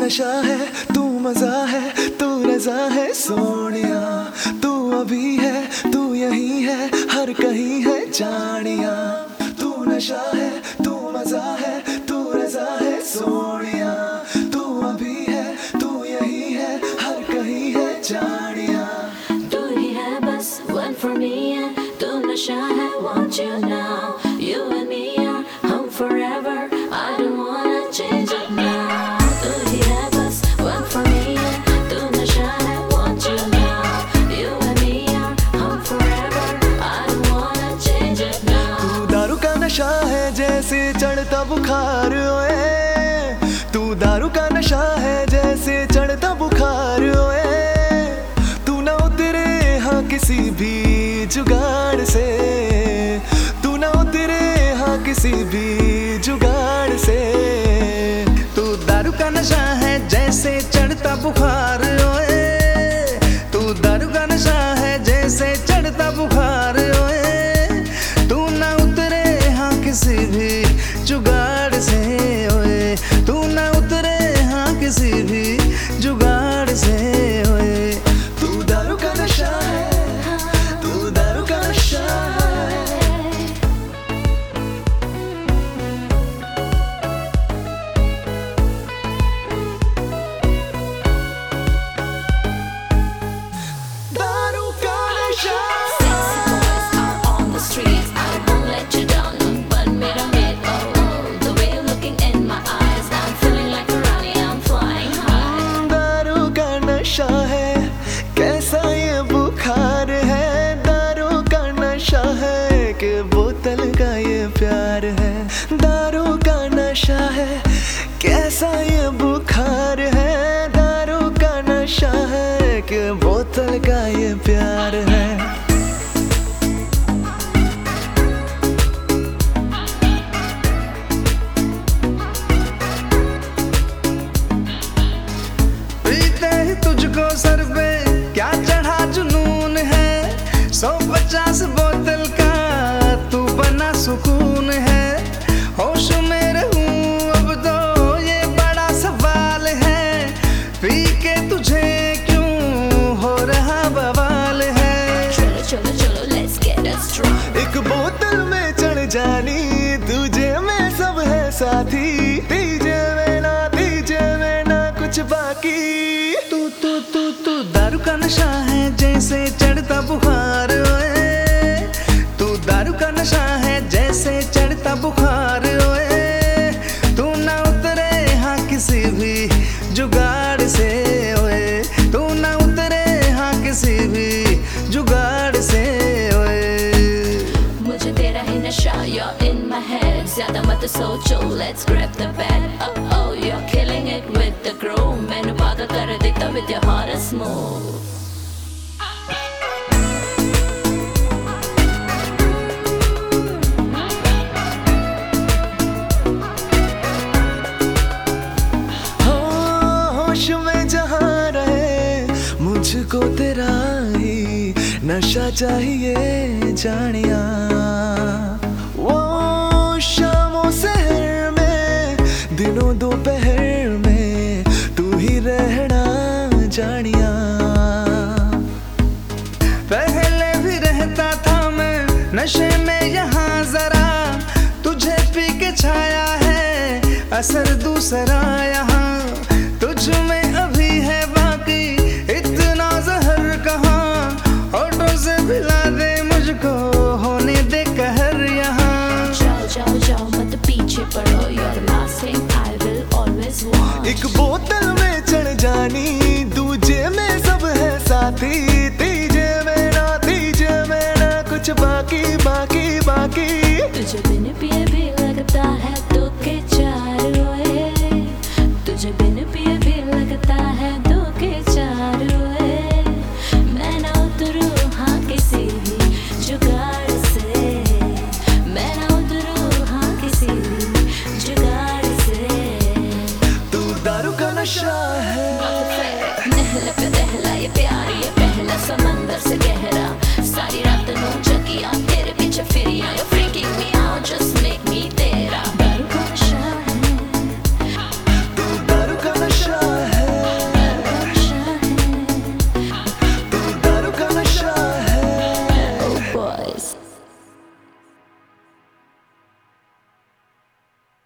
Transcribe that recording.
नशा है, तू मजा है, तू रजा है सोनिया। तू अभी है, तू यही है, हर कहीं है जानिया। तू नशा है, तू मजा है, तू रजा है सोनिया। तू अभी है, तू यही है, हर कहीं है जानिया। तू ही है बस one for me and तू नशा है, want you now. You and me are home forever. I don't wanna change it now. तू ही है बस one for me and तू नशा है, want you now. You and me are home forever. I don't wanna change it now. तू दारू का नशा है जैसे चढ़ता बुखार ओए। तू दारू का नशा है जैसे चढ़ता बुखार ओए। तू ना उतरे हाँ किसी भी जुगाड़ से। तू ना उतरे हाँ किसी भी जुगाड़ से। तू दारू का नशा है जैसे चढ़ता बुखार ओए। तू दारू का नशा है जैसे चढ़ता बुखार ओए। तू ना उतरे हाँ किसी भी जुगाड़ से ओए। तू ना उतरे हाँ किसी भी जुगाड़ से ओए। तू दारू का नशा है, तू दारू का नशा है। दारू का नशा। Sexy boys out on the streets. I won't let you down. But मेरा mate, oh oh, the way you're looking in my eyes, I'm feeling like a Rani. I'm flying high. दारू का नशा है, कैसा ये बुखार है। दारू का नशा है कि बोतल का ये प्यार है। दारू का नशा है, कैसा ये बुखार है। दारू का नशा है कि बोतल का ये प्यार है। पीते ही तुझको सर पे क्या चढ़ा जुनून है। 150 बोतल का तू बना सुकून है। होश में रहूं अब तो ये बड़ा सवाल है। पी के तुझे क्यों हो रहा बवाल है। चलो चलो चलो, let's get us drunk. एक बोतल में चढ़ जानी, तुझे में सब है साथी। तीजे में ना कुछ बाकी। तू तू तू तू दारू का नशा है जैसे चढ़ता बुखार ओए। तू दारू का नशा है जैसे चढ़ता बुखार ओए। तू ना उतरे हाँ किसी भी जुगाड़ से ओए। तू ना उतरे हाँ किसी भी जुगाड़ से ओए। मुझे तेरा ही नशा, you're in my head. ज़्यादा मत सोचो, let's grab the bed. Oh oh, you're killing it with the groove. मैंने पागल कर देता with your hottest move. होश में जहाँ रहे मुझको तेरा ही नशा चाहिए जानिया। वो शामों शहर में, दिनों दोपहर में तू ही रहना जानिया। पहले भी रहता था मैं नशे में यहाँ जरा। तुझे पी के छाया है असर दूसरा यहाँ। तुझ में अभी है बाकी इतना जहर कहाँ। होठों से पिला दे मुझको, होने दे कहर यहाँ। जाओ जाओ जाओ मत पीछे पड़ो, you're the last thing I will always want. एक बोतल में चढ़ जानी, दूजे में सब है साथी। तीजे में ना कुछ बाकी बाकी बाकी। तुझे बिन पिए भी लगता है दो के चार ओए। तुझे बिन पिए भी लगता है दो के चार ओए। मैं ना उतरूं हाँ किसी भी जुगाड़ से। मैं ना उतरूं हाँ किसी भी जुगाड़ से। तू दारू का नशा है। नहला पे दहला ये प्यार, ये पहला समंदर से गहरा। सारी रात नूं जगिया तेरे पीछे फिरिया। You're freaking me out, just make me